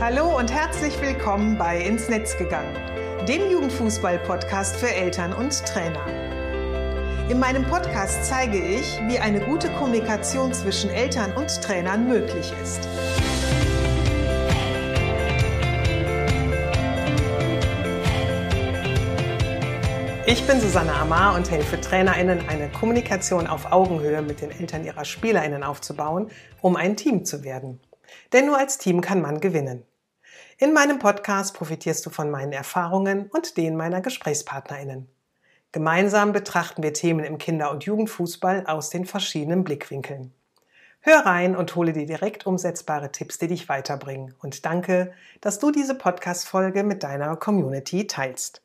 Hallo und herzlich willkommen bei Ins Netz gegangen, dem Jugendfußball-Podcast für Eltern und Trainer. In meinem Podcast zeige ich, wie eine gute Kommunikation zwischen Eltern und Trainern möglich ist. Ich bin Susanne Amar und helfe TrainerInnen, eine Kommunikation auf Augenhöhe mit den Eltern ihrer SpielerInnen aufzubauen, um ein Team zu werden. Denn nur als Team kann man gewinnen. In meinem Podcast profitierst du von meinen Erfahrungen und denen meiner GesprächspartnerInnen. Gemeinsam betrachten wir Themen im Kinder- und Jugendfußball aus den verschiedenen Blickwinkeln. Hör rein und hole dir direkt umsetzbare Tipps, die dich weiterbringen. Und danke, dass du diese Podcast-Folge mit deiner Community teilst.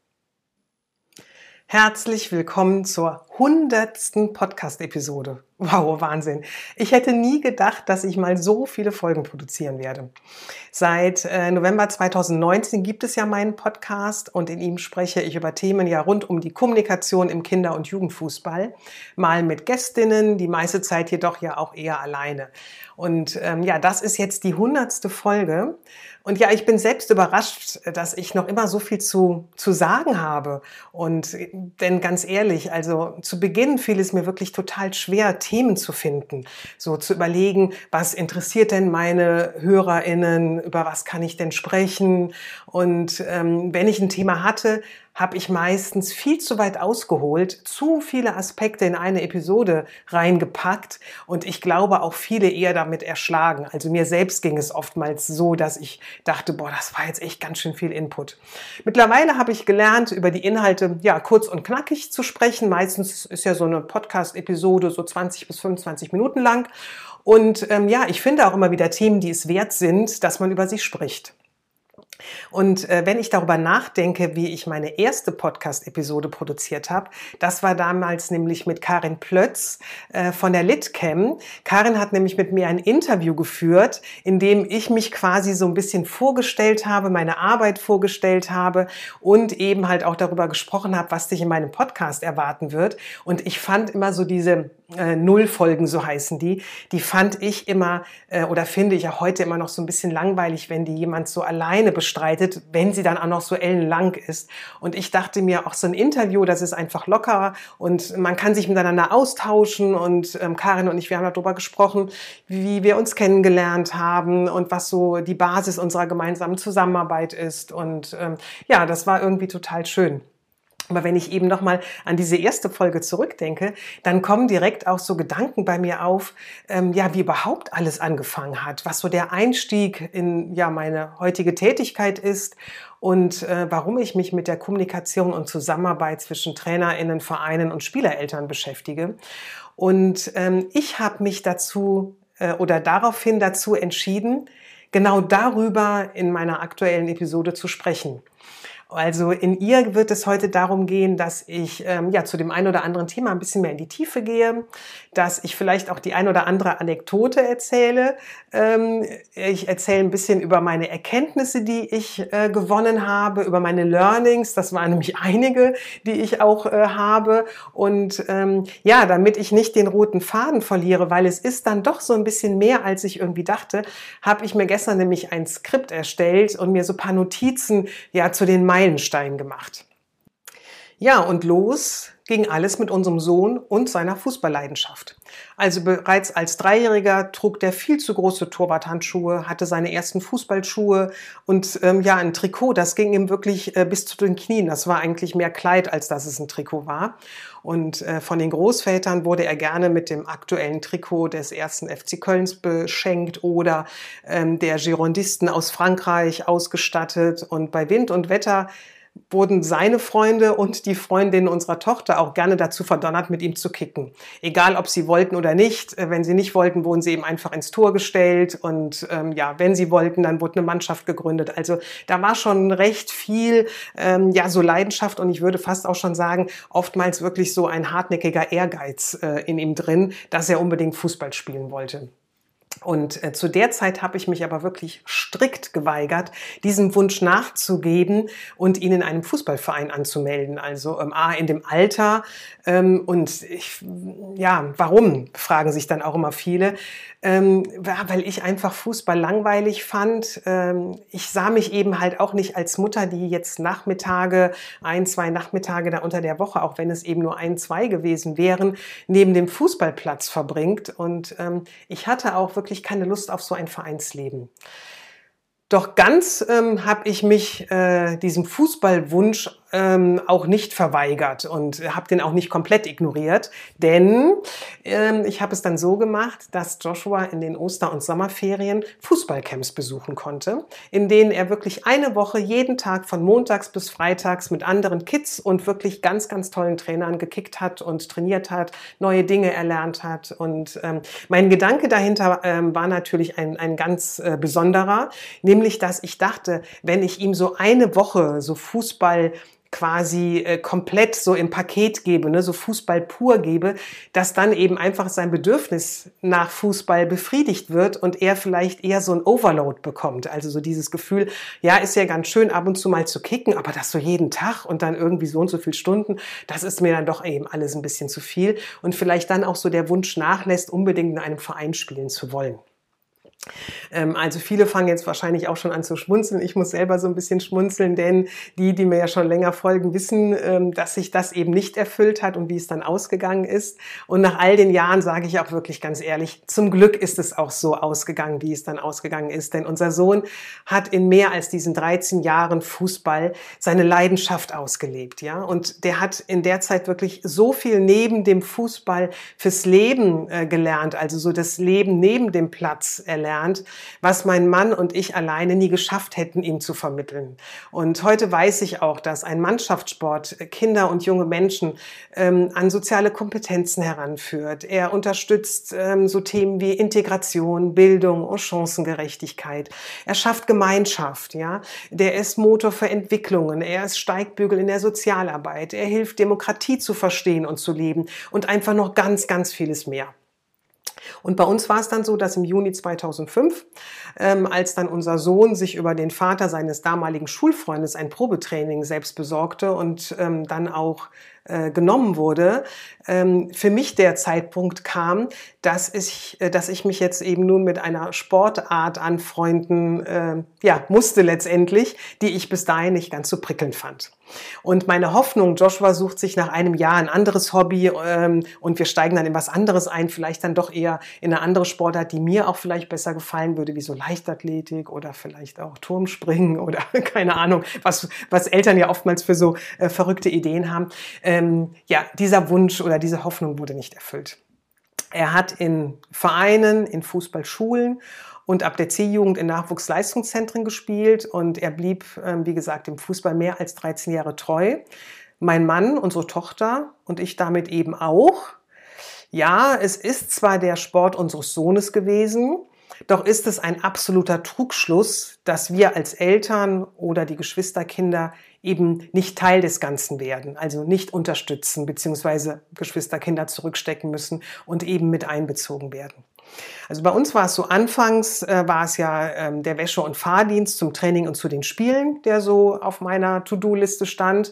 Herzlich willkommen zur 100. Podcast-Episode. Wow, Wahnsinn. Ich hätte nie gedacht, dass ich mal so viele Folgen produzieren werde. Seit November 2019 gibt es ja meinen Podcast und in ihm spreche ich über Themen ja rund um die Kommunikation im Kinder- und Jugendfußball. Mal mit Gästinnen, die meiste Zeit jedoch ja auch eher alleine. Und das ist jetzt die 100. Folge. Und ja, ich bin selbst überrascht, dass ich noch immer so viel zu sagen habe. Und denn ganz ehrlich, also zu Beginn fiel es mir wirklich total schwer, Themen zu finden. So zu überlegen, was interessiert denn meine HörerInnen, über was kann ich denn sprechen? Und wenn ich ein Thema hatte, habe ich meistens viel zu weit ausgeholt, zu viele Aspekte in eine Episode reingepackt und ich glaube auch viele eher damit erschlagen. Also mir selbst ging es oftmals so, dass ich dachte, das war jetzt echt ganz schön viel Input. Mittlerweile habe ich gelernt, über die Inhalte kurz und knackig zu sprechen. Meistens ist ja so eine Podcast-Episode so 20 bis 25 Minuten lang. Und ich finde auch immer wieder Themen, die es wert sind, dass man über sie spricht. Und wenn ich darüber nachdenke, wie ich meine erste Podcast-Episode produziert habe, das war damals nämlich mit Karin Plötz von der Litcam. Karin hat nämlich mit mir ein Interview geführt, in dem ich mich quasi so ein bisschen vorgestellt habe, meine Arbeit vorgestellt habe und eben halt auch darüber gesprochen habe, was dich in meinem Podcast erwarten wird. Und ich fand immer so diese Nullfolgen, so heißen die fand ich immer oder finde ich auch heute immer noch so ein bisschen langweilig, wenn die jemand so alleine bestreitet, wenn sie dann auch noch so ellenlang ist. Und ich dachte mir, auch so ein Interview, das ist einfach locker und man kann sich miteinander austauschen und Karin und ich, wir haben darüber gesprochen, wie wir uns kennengelernt haben und was so die Basis unserer gemeinsamen Zusammenarbeit ist und das war irgendwie total schön. Aber wenn ich eben nochmal an diese erste Folge zurückdenke, dann kommen direkt auch so Gedanken bei mir auf, wie überhaupt alles angefangen hat, was so der Einstieg in meine heutige Tätigkeit ist und warum ich mich mit der Kommunikation und Zusammenarbeit zwischen TrainerInnen, Vereinen und Spielereltern beschäftige. Und ich habe mich daraufhin dazu entschieden, genau darüber in meiner aktuellen Episode zu sprechen. Also in ihr wird es heute darum gehen, dass ich zu dem einen oder anderen Thema ein bisschen mehr in die Tiefe gehe, dass ich vielleicht auch die ein oder andere Anekdote erzähle. Ich erzähle ein bisschen über meine Erkenntnisse, die ich gewonnen habe, über meine Learnings. Das waren nämlich einige, die ich auch habe. Und damit ich nicht den roten Faden verliere, weil es ist dann doch so ein bisschen mehr, als ich irgendwie dachte, habe ich mir gestern nämlich ein Skript erstellt und mir so ein paar Notizen zu den Meilenstein gemacht. Ja, und los ging alles mit unserem Sohn und seiner Fußballleidenschaft. Also bereits als Dreijähriger trug der viel zu große Torwarthandschuhe, hatte seine ersten Fußballschuhe und ein Trikot, das ging ihm wirklich bis zu den Knien. Das war eigentlich mehr Kleid, als dass es ein Trikot war. Und von den Großvätern wurde er gerne mit dem aktuellen Trikot des 1. FC Kölns beschenkt oder der Girondisten aus Frankreich ausgestattet. Und bei Wind und Wetter wurden seine Freunde und die Freundinnen unserer Tochter auch gerne dazu verdonnert, mit ihm zu kicken. Egal, ob sie wollten oder nicht. Wenn sie nicht wollten, wurden sie eben einfach ins Tor gestellt. Und wenn sie wollten, dann wurde eine Mannschaft gegründet. Also da war schon recht viel so Leidenschaft und ich würde fast auch schon sagen, oftmals wirklich so ein hartnäckiger Ehrgeiz in ihm drin, dass er unbedingt Fußball spielen wollte. Und zu der Zeit habe ich mich aber wirklich strikt geweigert, diesem Wunsch nachzugeben und ihn in einem Fußballverein anzumelden. Also in dem Alter. Warum, fragen sich dann auch immer viele. Weil ich einfach Fußball langweilig fand. Ich sah mich eben halt auch nicht als Mutter, die jetzt Nachmittage, 2 Nachmittage da unter der Woche, auch wenn es eben nur 2 gewesen wären, neben dem Fußballplatz verbringt. Und ich hatte auch wirklich keine Lust auf so ein Vereinsleben. Doch ganz habe ich mich diesem Fußballwunsch auch nicht verweigert und habe den auch nicht komplett ignoriert, denn ich habe es dann so gemacht, dass Joshua in den Oster- und Sommerferien Fußballcamps besuchen konnte, in denen er wirklich eine Woche jeden Tag von montags bis freitags mit anderen Kids und wirklich ganz, ganz tollen Trainern gekickt hat und trainiert hat, neue Dinge erlernt hat. Und mein Gedanke dahinter war natürlich ein ganz besonderer, nämlich, dass ich dachte, wenn ich ihm so eine Woche so Fußball quasi komplett so im Paket gebe, ne, so Fußball pur gebe, dass dann eben einfach sein Bedürfnis nach Fußball befriedigt wird und er vielleicht eher so ein Overload bekommt. Also so dieses Gefühl, ja, ist ja ganz schön, ab und zu mal zu kicken, aber das so jeden Tag und dann irgendwie so und so viele Stunden, das ist mir dann doch eben alles ein bisschen zu viel. Und vielleicht dann auch so der Wunsch nachlässt, unbedingt in einem Verein spielen zu wollen. Also viele fangen jetzt wahrscheinlich auch schon an zu schmunzeln. Ich muss selber so ein bisschen schmunzeln, denn die mir ja schon länger folgen, wissen, dass sich das eben nicht erfüllt hat und wie es dann ausgegangen ist. Und nach all den Jahren sage ich auch wirklich ganz ehrlich, zum Glück ist es auch so ausgegangen, wie es dann ausgegangen ist. Denn unser Sohn hat in mehr als diesen 13 Jahren Fußball seine Leidenschaft ausgelebt, ja. Und der hat in der Zeit wirklich so viel neben dem Fußball fürs Leben gelernt, also so das Leben neben dem Platz erlernt, was mein Mann und ich alleine nie geschafft hätten, ihm zu vermitteln. Und heute weiß ich auch, dass ein Mannschaftssport Kinder und junge Menschen an soziale Kompetenzen heranführt. Er unterstützt so Themen wie Integration, Bildung und Chancengerechtigkeit. Er schafft Gemeinschaft, ja. Der ist Motor für Entwicklungen. Er ist Steigbügel in der Sozialarbeit. Er hilft, Demokratie zu verstehen und zu leben und einfach noch ganz, ganz vieles mehr. Und bei uns war es dann so, dass im Juni 2005, als dann unser Sohn sich über den Vater seines damaligen Schulfreundes ein Probetraining selbst besorgte und dann auch genommen wurde, für mich der Zeitpunkt kam, dass ich mich jetzt eben nun mit einer Sportart anfreunden musste letztendlich, die ich bis dahin nicht ganz so prickelnd fand. Und meine Hoffnung, Joshua sucht sich nach einem Jahr ein anderes Hobby und wir steigen dann in was anderes ein, vielleicht dann doch eher in eine andere Sportart, die mir auch vielleicht besser gefallen würde, wie so Leichtathletik oder vielleicht auch Turmspringen oder keine Ahnung, was Eltern ja oftmals für so verrückte Ideen haben. Dieser Wunsch oder diese Hoffnung wurde nicht erfüllt. Er hat in Vereinen, in Fußballschulen und ab der C-Jugend in Nachwuchsleistungszentren gespielt und er blieb, wie gesagt, dem Fußball mehr als 13 Jahre treu. Mein Mann, unsere Tochter und ich damit eben auch. Ja, es ist zwar der Sport unseres Sohnes gewesen, doch ist es ein absoluter Trugschluss, dass wir als Eltern oder die Geschwisterkinder eben nicht Teil des Ganzen werden, also nicht unterstützen bzw. Geschwisterkinder zurückstecken müssen und eben mit einbezogen werden. Also bei uns war es so, anfangs war es ja der Wäsche- und Fahrdienst zum Training und zu den Spielen, der so auf meiner To-Do-Liste stand.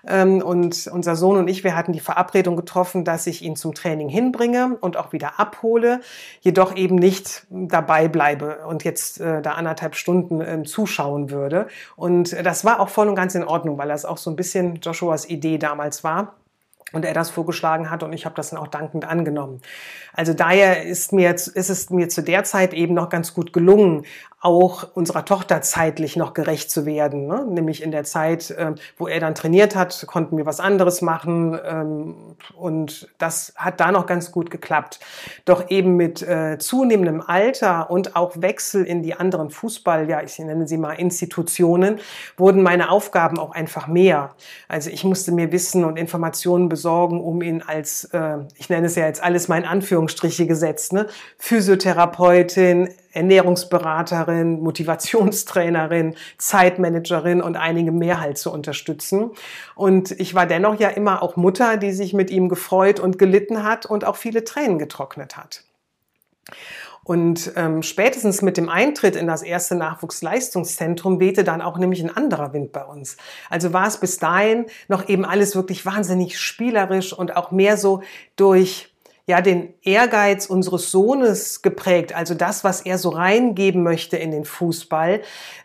Und unser Sohn und ich, wir hatten die Verabredung getroffen, dass ich ihn zum Training hinbringe und auch wieder abhole, jedoch eben nicht dabei bleibe und jetzt da 1,5 Stunden zuschauen würde. Und das war auch voll und ganz in Ordnung, weil das auch so ein bisschen Joshuas Idee damals war. Und er das vorgeschlagen hat und ich habe das dann auch dankend angenommen. Also daher ist es mir zu der Zeit eben noch ganz gut gelungen, auch unserer Tochter zeitlich noch gerecht zu werden. Ne? Nämlich in der Zeit, wo er dann trainiert hat, konnten wir was anderes machen und das hat da noch ganz gut geklappt. Doch eben mit zunehmendem Alter und auch Wechsel in die anderen ich nenne sie mal Institutionen, wurden meine Aufgaben auch einfach mehr. Also ich musste mir Wissen und Informationen besorgen, um ihn als, ich nenne es ja jetzt alles mal in Anführungsstriche gesetzt, ne? Physiotherapeutin, Ernährungsberaterin, Motivationstrainerin, Zeitmanagerin und einige mehr halt zu unterstützen. Und ich war dennoch ja immer auch Mutter, die sich mit ihm gefreut und gelitten hat und auch viele Tränen getrocknet hat. Und spätestens mit dem Eintritt in das erste Nachwuchsleistungszentrum wehte dann auch nämlich ein anderer Wind bei uns. Also war es bis dahin noch eben alles wirklich wahnsinnig spielerisch und auch mehr so durch den Ehrgeiz unseres Sohnes geprägt, also das, was er so reingeben möchte in den Fußball,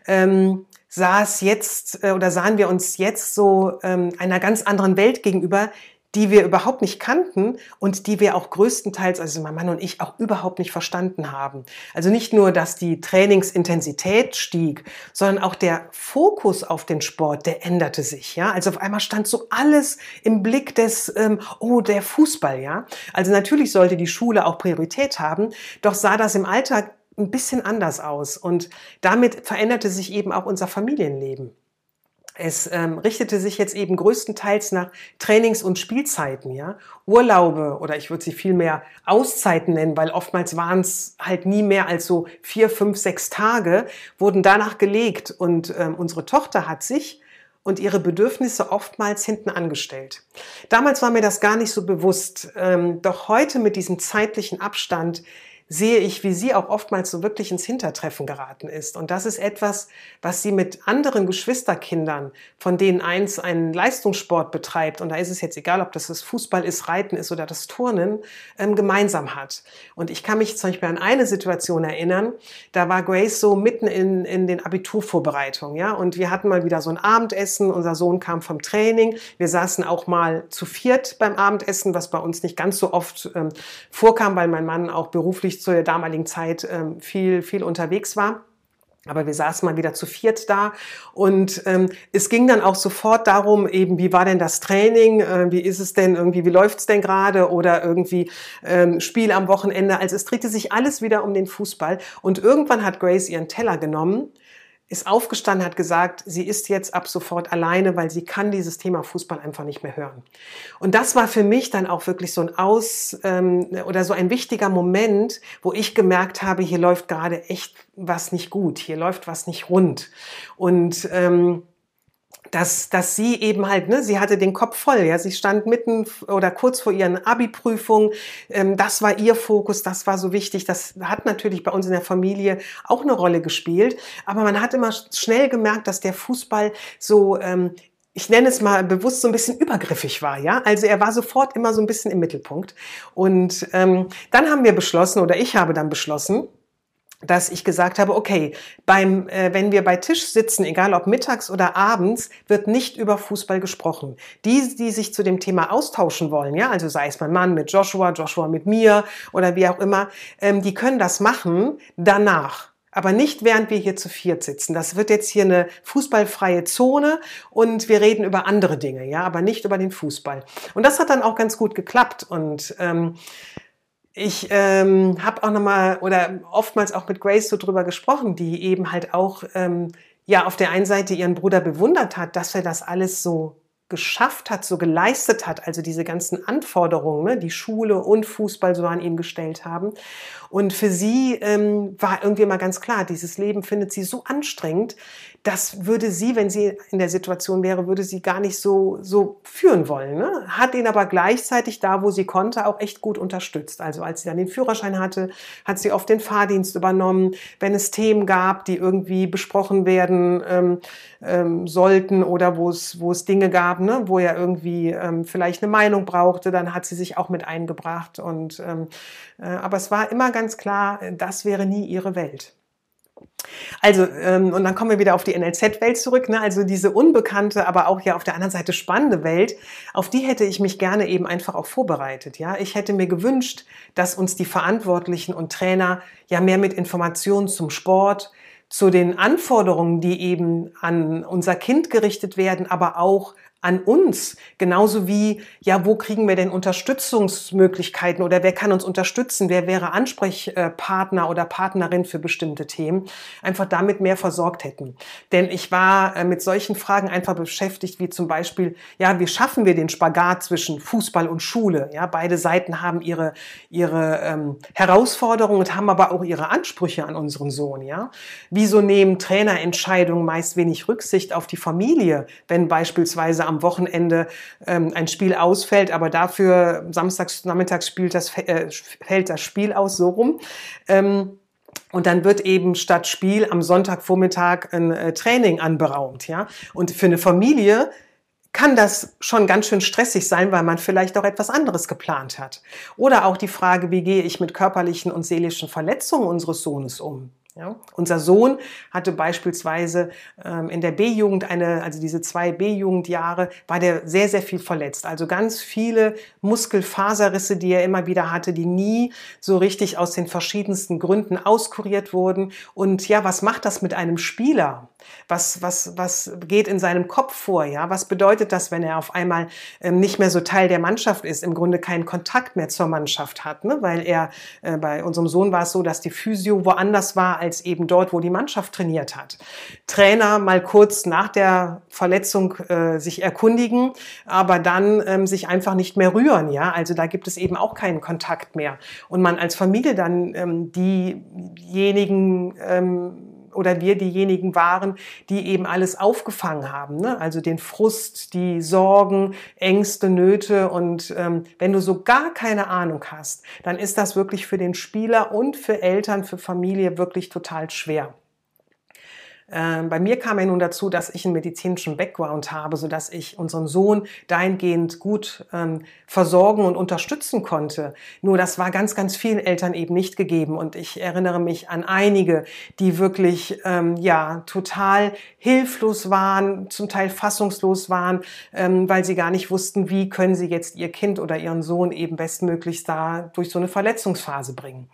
sahen wir uns jetzt so einer ganz anderen Welt gegenüber, die wir überhaupt nicht kannten und die wir auch größtenteils, also mein Mann und ich, auch überhaupt nicht verstanden haben. Also nicht nur, dass die Trainingsintensität stieg, sondern auch der Fokus auf den Sport, der änderte sich. Ja, also auf einmal stand so alles im Blick des, der Fußball. Ja, also natürlich sollte die Schule auch Priorität haben, doch sah das im Alltag ein bisschen anders aus und damit veränderte sich eben auch unser Familienleben. Es richtete sich jetzt eben größtenteils nach Trainings- und Spielzeiten, ja. Urlaube oder ich würde sie viel mehr Auszeiten nennen, weil oftmals waren es halt nie mehr als so 4, 5, 6 Tage, wurden danach gelegt und unsere Tochter hat sich und ihre Bedürfnisse oftmals hinten angestellt. Damals war mir das gar nicht so bewusst, doch heute mit diesem zeitlichen Abstand sehe ich, wie sie auch oftmals so wirklich ins Hintertreffen geraten ist. Und das ist etwas, was sie mit anderen Geschwisterkindern, von denen eins einen Leistungssport betreibt, und da ist es jetzt egal, ob das Fußball ist, Reiten ist oder das Turnen, gemeinsam hat. Und ich kann mich zum Beispiel an eine Situation erinnern, da war Grace so mitten in den Abiturvorbereitungen, ja, und wir hatten mal wieder so ein Abendessen, unser Sohn kam vom Training, wir saßen auch mal zu viert beim Abendessen, was bei uns nicht ganz so oft vorkam, weil mein Mann auch beruflich zu der damaligen Zeit viel unterwegs war. Aber wir saßen mal wieder zu viert da und es ging dann auch sofort darum, eben, wie war denn das Training, wie ist es denn irgendwie, wie läuft's denn gerade oder irgendwie Spiel am Wochenende. Also es drehte sich alles wieder um den Fußball und irgendwann hat Grace ihren Teller genommen, ist aufgestanden, hat gesagt, sie ist jetzt ab sofort alleine, weil sie kann dieses Thema Fußball einfach nicht mehr hören. Und das war für mich dann auch wirklich so ein wichtiger Moment, wo ich gemerkt habe, hier läuft gerade echt was nicht gut, hier läuft was nicht rund. Und dass sie eben halt, sie hatte den Kopf voll, ja, sie stand mitten oder kurz vor ihren Abi-Prüfungen, das war ihr Fokus, das war so wichtig, das hat natürlich bei uns in der Familie auch eine Rolle gespielt, aber man hat immer schnell gemerkt, dass der Fußball so, ich nenne es mal bewusst so ein bisschen übergriffig war, ja, also er war sofort immer so ein bisschen im Mittelpunkt und dann haben wir beschlossen, oder ich habe dann beschlossen, dass ich gesagt habe, okay, wenn wir bei Tisch sitzen, egal ob mittags oder abends, wird nicht über Fußball gesprochen. Die sich zu dem Thema austauschen wollen, ja, also sei es mein Mann mit Joshua mit mir oder wie auch immer, die können das machen danach. Aber nicht, während wir hier zu viert sitzen. Das wird jetzt hier eine fußballfreie Zone und wir reden über andere Dinge, ja, aber nicht über den Fußball. Und das hat dann auch ganz gut geklappt und ich habe auch nochmal oder oftmals auch mit Grace so drüber gesprochen, die eben halt auch auf der einen Seite ihren Bruder bewundert hat, dass er das alles so geschafft hat, so geleistet hat, also diese ganzen Anforderungen, die Schule und Fußball so an ihn gestellt haben. Und für sie war irgendwie mal ganz klar, dieses Leben findet sie so anstrengend, das würde sie, wenn sie in der Situation wäre, würde sie gar nicht so führen wollen. Ne? Hat ihn aber gleichzeitig da, wo sie konnte, auch echt gut unterstützt. Also als sie dann den Führerschein hatte, hat sie oft den Fahrdienst übernommen. Wenn es Themen gab, die irgendwie besprochen werden sollten oder wo es Dinge gab, ne, wo er irgendwie vielleicht eine Meinung brauchte, dann hat sie sich auch mit eingebracht. Aber es war immer ganz klar, das wäre nie ihre Welt. Also, und dann kommen wir wieder auf die NLZ-Welt zurück, ne? Also diese unbekannte, aber auch ja auf der anderen Seite spannende Welt, auf die hätte ich mich gerne eben einfach auch vorbereitet, ja. Ich hätte mir gewünscht, dass uns die Verantwortlichen und Trainer ja mehr mit Informationen zum Sport, zu den Anforderungen, die eben an unser Kind gerichtet werden, aber auch an uns, genauso wie, ja, wo kriegen wir denn Unterstützungsmöglichkeiten oder wer kann uns unterstützen, wer wäre Ansprechpartner oder Partnerin für bestimmte Themen, einfach damit mehr versorgt hätten. Denn ich war mit solchen Fragen einfach beschäftigt, wie zum Beispiel, ja, wie schaffen wir den Spagat zwischen Fußball und Schule? Ja, beide Seiten haben ihre Herausforderungen und haben aber auch ihre Ansprüche an unseren Sohn, ja. Wieso nehmen Trainerentscheidungen meist wenig Rücksicht auf die Familie, wenn beispielsweise am am Wochenende ein Spiel ausfällt, aber dafür samstags, nachmittags fällt das Spiel aus, so rum. Und dann wird eben statt Spiel am Sonntagvormittag ein Training anberaumt, ja. Und für eine Familie kann das schon ganz schön stressig sein, weil man vielleicht auch etwas anderes geplant hat. Oder auch die Frage, wie gehe ich mit körperlichen und seelischen Verletzungen unseres Sohnes um? Ja, unser Sohn hatte beispielsweise in der B-Jugend also diese 2 B-Jugendjahre, war der sehr, sehr viel verletzt. Also ganz viele Muskelfaserrisse, die er immer wieder hatte, die nie so richtig aus den verschiedensten Gründen auskuriert wurden. Und ja, was macht das mit einem Spieler? Was geht in seinem Kopf vor? Ja, was bedeutet das, wenn er auf einmal nicht mehr so Teil der Mannschaft ist, im Grunde keinen Kontakt mehr zur Mannschaft hat, ne? Weil bei unserem Sohn war es so, dass die Physio woanders war als eben dort, wo die Mannschaft trainiert hat. Trainer mal kurz nach der Verletzung sich erkundigen, aber dann sich einfach nicht mehr rühren. Ja, also da gibt es eben auch keinen Kontakt mehr. Und man als Familie dann diejenigen oder wir diejenigen waren, die eben alles aufgefangen haben, ne? Also den Frust, die Sorgen, Ängste, Nöte. Und wenn du so gar keine Ahnung hast, dann ist das wirklich für den Spieler und für Eltern, für Familie wirklich total schwer. Bei mir kam ja nun dazu, dass ich einen medizinischen Background habe, sodass ich unseren Sohn dahingehend gut versorgen und unterstützen konnte. Nur das war ganz, ganz vielen Eltern eben nicht gegeben. Und ich erinnere mich an einige, die wirklich total hilflos waren, zum Teil fassungslos waren, weil sie gar nicht wussten, wie können sie jetzt ihr Kind oder ihren Sohn eben bestmöglichst da durch so eine Verletzungsphase bringen.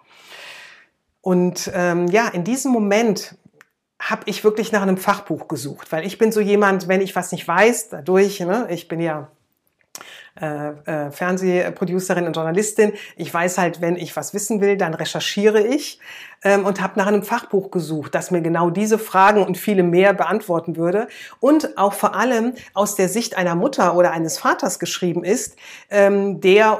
Und in diesem Moment habe ich wirklich nach einem Fachbuch gesucht, weil ich bin so jemand, wenn ich was nicht weiß, dadurch, ne, ich bin ja Fernsehproducerin und Journalistin. Ich weiß halt, wenn ich was wissen will, dann recherchiere ich und habe nach einem Fachbuch gesucht, das mir genau diese Fragen und viele mehr beantworten würde und auch vor allem aus der Sicht einer Mutter oder eines Vaters geschrieben ist, der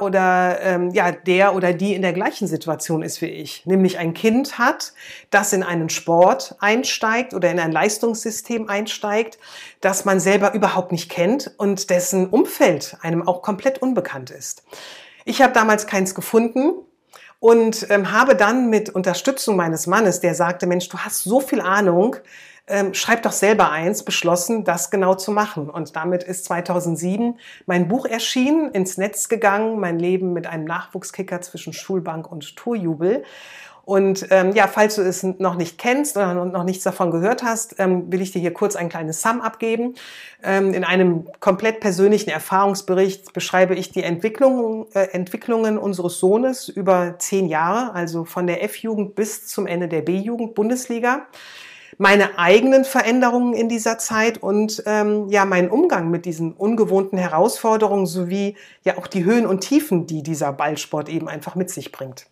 oder die in der gleichen Situation ist wie ich, nämlich ein Kind hat, das in einen Sport einsteigt oder in ein Leistungssystem einsteigt, das man selber überhaupt nicht kennt und dessen Umfeld einem auch komplett unbekannt ist. Ich habe damals keins gefunden und habe dann mit Unterstützung meines Mannes, der sagte, Mensch, du hast so viel Ahnung, schreib doch selber eins, beschlossen, das genau zu machen. Und damit ist 2007 mein Buch erschienen, ins Netz gegangen, mein Leben mit einem Nachwuchskicker zwischen Schulbank und Torjubel. Und falls du es noch nicht kennst oder noch nichts davon gehört hast, will ich dir hier kurz ein kleines Sum-up geben. In einem komplett persönlichen Erfahrungsbericht beschreibe ich die Entwicklungen unseres Sohnes über 10 Jahre, also von der F-Jugend bis zum Ende der B-Jugend Bundesliga. Meine eigenen Veränderungen in dieser Zeit und meinen Umgang mit diesen ungewohnten Herausforderungen sowie ja auch die Höhen und Tiefen, die dieser Ballsport eben einfach mit sich bringt.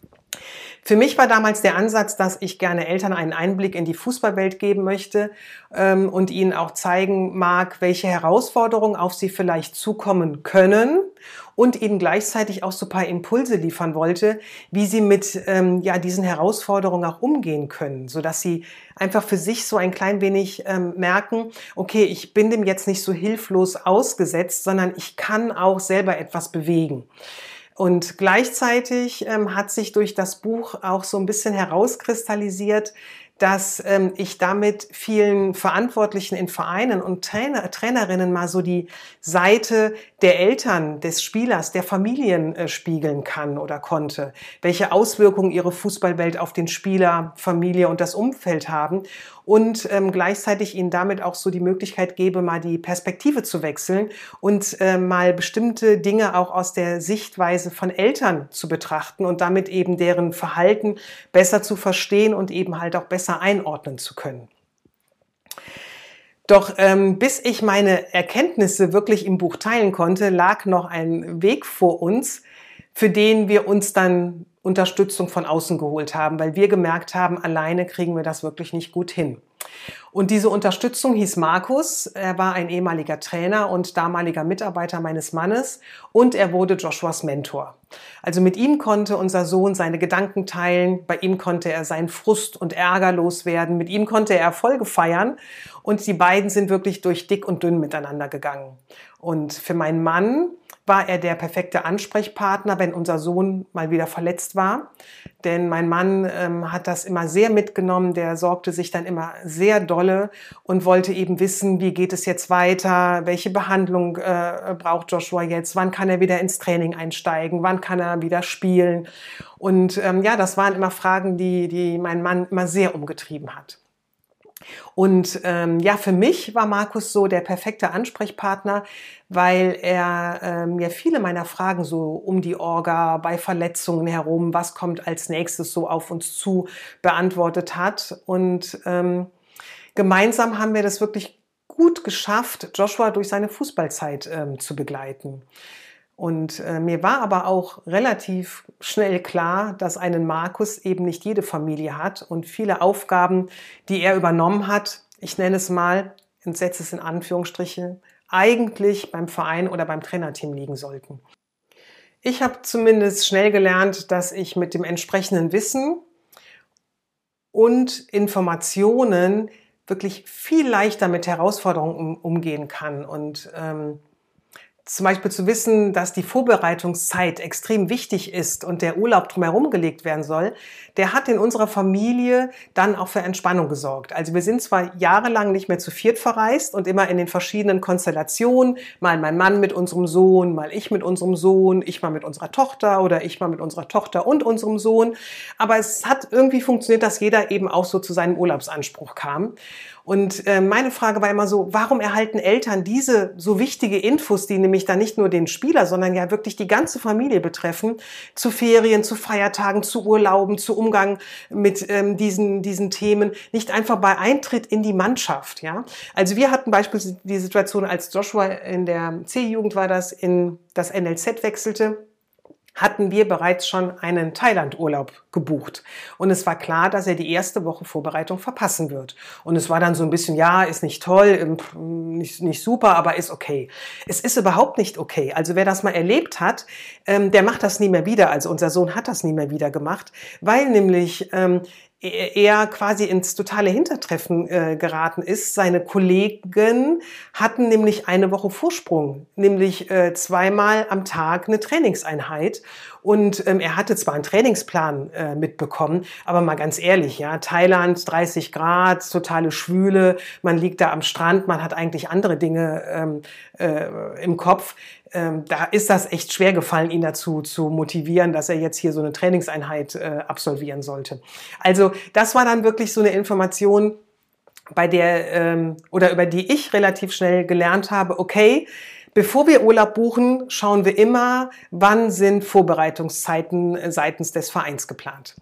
Für mich war damals der Ansatz, dass ich gerne Eltern einen Einblick in die Fußballwelt geben möchte und ihnen auch zeigen mag, welche Herausforderungen auf sie vielleicht zukommen können und ihnen gleichzeitig auch so ein paar Impulse liefern wollte, wie sie mit diesen Herausforderungen auch umgehen können, sodass sie einfach für sich so ein klein wenig merken, okay, ich bin dem jetzt nicht so hilflos ausgesetzt, sondern ich kann auch selber etwas bewegen. Und gleichzeitig hat sich durch das Buch auch so ein bisschen herauskristallisiert, dass ich damit vielen Verantwortlichen in Vereinen und Trainerinnen mal so die Seite der Eltern, des Spielers, der Familien spiegeln kann oder konnte. Welche Auswirkungen ihre Fußballwelt auf den Spieler, Familie und das Umfeld haben. Und gleichzeitig ihnen damit auch so die Möglichkeit gebe, mal die Perspektive zu wechseln und mal bestimmte Dinge auch aus der Sichtweise von Eltern zu betrachten und damit eben deren Verhalten besser zu verstehen und eben halt auch besser einordnen zu können. Doch bis ich meine Erkenntnisse wirklich im Buch teilen konnte, lag noch ein Weg vor uns, für den wir uns dann Unterstützung von außen geholt haben, weil wir gemerkt haben, alleine kriegen wir das wirklich nicht gut hin. Und diese Unterstützung hieß Markus. Er war ein ehemaliger Trainer und damaliger Mitarbeiter meines Mannes und er wurde Joshuas Mentor. Also mit ihm konnte unser Sohn seine Gedanken teilen, bei ihm konnte er seinen Frust und Ärger loswerden, mit ihm konnte er Erfolge feiern und die beiden sind wirklich durch dick und dünn miteinander gegangen. Und für meinen Mann war er der perfekte Ansprechpartner, wenn unser Sohn mal wieder verletzt war. Denn mein Mann hat das immer sehr mitgenommen, der sorgte sich dann immer sehr dolle und wollte eben wissen, wie geht es jetzt weiter, welche Behandlung braucht Joshua jetzt, wann kann er wieder ins Training einsteigen, wann kann er wieder spielen. Und ja, das waren immer Fragen, die mein Mann immer sehr umgetrieben hat. Und ja, für mich war Markus so der perfekte Ansprechpartner, weil er mir viele meiner Fragen so um die Orga, bei Verletzungen herum, was kommt als nächstes so auf uns zu, beantwortet hat. Und gemeinsam haben wir das wirklich gut geschafft, Joshua durch seine Fußballzeit zu begleiten. Und mir war aber auch relativ schnell klar, dass einen Markus eben nicht jede Familie hat und viele Aufgaben, die er übernommen hat, ich nenne es mal, und setze es in Anführungsstriche, eigentlich beim Verein oder beim Trainerteam liegen sollten. Ich habe zumindest schnell gelernt, dass ich mit dem entsprechenden Wissen und Informationen wirklich viel leichter mit Herausforderungen umgehen kann und zum Beispiel zu wissen, dass die Vorbereitungszeit extrem wichtig ist und der Urlaub drumherum gelegt werden soll, der hat in unserer Familie dann auch für Entspannung gesorgt. Also wir sind zwar jahrelang nicht mehr zu viert verreist und immer in den verschiedenen Konstellationen, mal mein Mann mit unserem Sohn, mal ich mit unserem Sohn, ich mal mit unserer Tochter oder ich mal mit unserer Tochter und unserem Sohn. Aber es hat irgendwie funktioniert, dass jeder eben auch so zu seinem Urlaubsanspruch kam. Und meine Frage war immer so, warum erhalten Eltern diese so wichtige Infos, die nämlich dann nicht nur den Spieler, sondern ja wirklich die ganze Familie betreffen, zu Ferien, zu Feiertagen, zu Urlauben, zu Umgang mit diesen Themen, nicht einfach bei Eintritt in die Mannschaft. Ja? Also wir hatten beispielsweise die Situation, als Joshua in der C-Jugend war das, in das NLZ wechselte, hatten wir bereits schon einen Thailand-Urlaub gebucht. Und es war klar, dass er die erste Woche Vorbereitung verpassen wird. Und es war dann so ein bisschen, ja, ist nicht toll, nicht super, aber ist okay. Es ist überhaupt nicht okay. Also wer das mal erlebt hat, der macht das nie mehr wieder. Also unser Sohn hat das nie mehr wieder gemacht, weil nämlich er quasi ins totale Hintertreffen geraten ist. Seine Kollegen hatten nämlich eine Woche Vorsprung, nämlich zweimal am Tag eine Trainingseinheit. Und er hatte zwar einen Trainingsplan mitbekommen, aber mal ganz ehrlich, ja, Thailand, 30 Grad, totale Schwüle, man liegt da am Strand, man hat eigentlich andere Dinge im Kopf. Da ist das echt schwer gefallen, ihn dazu zu motivieren, dass er jetzt hier so eine Trainingseinheit absolvieren sollte. Also das war dann wirklich so eine Information, bei der oder über die ich relativ schnell gelernt habe, okay, bevor wir Urlaub buchen, schauen wir immer, wann sind Vorbereitungszeiten seitens des Vereins geplant.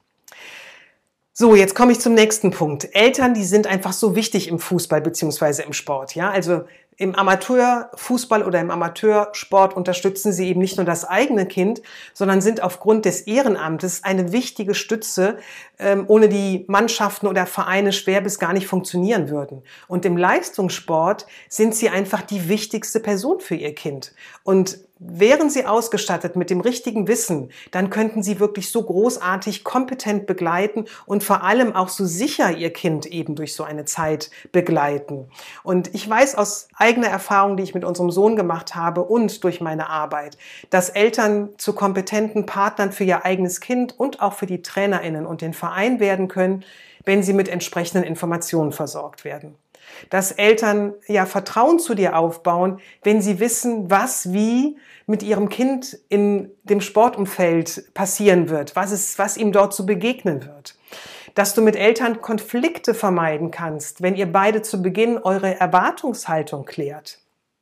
So, jetzt komme ich zum nächsten Punkt. Eltern, die sind einfach so wichtig im Fußball beziehungsweise im Sport. Ja, also im Amateurfußball oder im Amateursport unterstützen sie eben nicht nur das eigene Kind, sondern sind aufgrund des Ehrenamtes eine wichtige Stütze, ohne die Mannschaften oder Vereine schwer bis gar nicht funktionieren würden. Und im Leistungssport sind sie einfach die wichtigste Person für ihr Kind. Und wären sie ausgestattet mit dem richtigen Wissen, dann könnten sie wirklich so großartig, kompetent begleiten und vor allem auch so sicher ihr Kind eben durch so eine Zeit begleiten. Und ich weiß aus eigener Erfahrung, die ich mit unserem Sohn gemacht habe und durch meine Arbeit, dass Eltern zu kompetenten Partnern für ihr eigenes Kind und auch für die TrainerInnen und den Verein werden können, wenn sie mit entsprechenden Informationen versorgt werden. Dass Eltern ja Vertrauen zu dir aufbauen, wenn sie wissen, was wie mit ihrem Kind in dem Sportumfeld passieren wird, was ihm dort zu begegnen wird. Dass du mit Eltern Konflikte vermeiden kannst, wenn ihr beide zu Beginn eure Erwartungshaltung klärt.